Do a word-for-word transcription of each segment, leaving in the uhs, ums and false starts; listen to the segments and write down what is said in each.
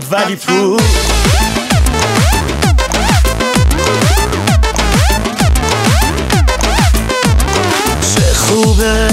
ولی پول چه خوبه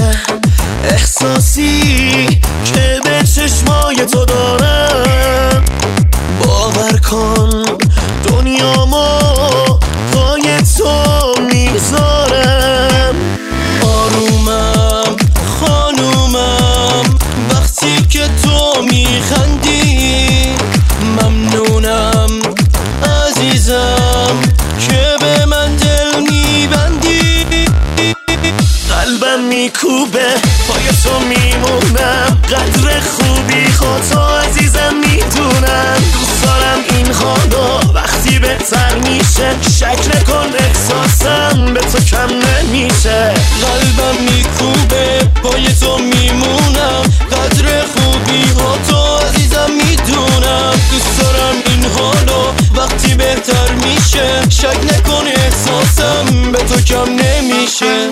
احساسی که به چشمای تو دارم، باور کن دنیامو پای تو میذارم. آرومم خانومم وقتی که تو میخندی، ممنونم عزیزم که به من دل میبندی. قلبم میکوبه پای تو میمونم، قدر خوبی خودتو عزیزم میدونم. دوست دارم این حالا وقتی بهتر میشه، شک نکن احساسم به تو کم نمیشه. قلبم میکوبه پای تو میمونم، قدر خوبی ها تو عزیزم میدونم. دوست دارم این حالا وقتی بهتر میشه، شک نکن احساسم به تو کم نمیشه.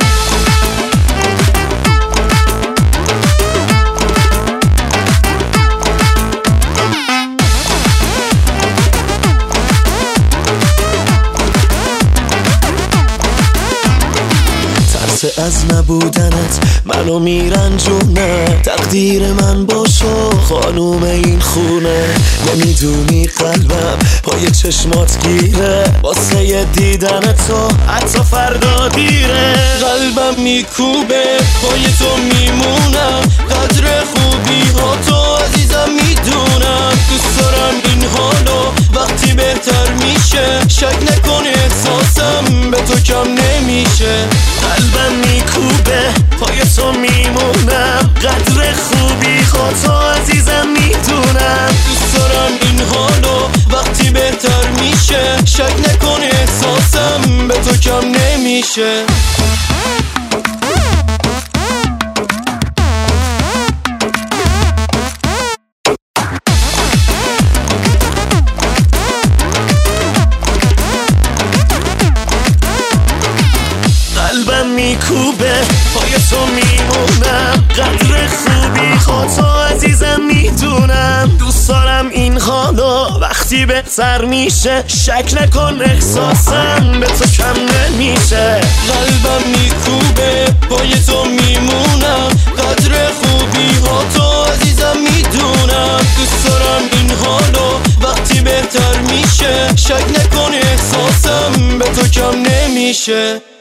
از نبودنت منو میرنجونه، تقدیر من باشو خانوم این خونه. نمیدونی قلبم پای چشمات گیره، واسه دیدن تو حتی فردا دیره. قلبم میکوبه پای تو میمونم، قدر خوبی ها تو عزیزم میدونم. دوست دارم این حالا وقتی بهتر میشه، شک نکن احساسم به تو کم نمیشه. قلبم میکوبه پای تو میمونم، قدر خوبی خودتو عزیزم میدونم. دوست دارم این حالا وقتی بهتر میشه، شک نکن احساسم به تو کم نمیشه. قلبم میکوبه پای تو میمونم، قدر خوبی خودتو عزیزم میدونم. دوست دارم این حالا وقتی بهتر میشه، شک نکن احساسم به تو کم نمیشه. قلبم میکوبه پای تو میمونم، قدر خوبی ها تو عزیزم میدونم. دوست دارم این حالا وقتی بهتر میشه، شک نکن احساسم به تو کم نمیشه.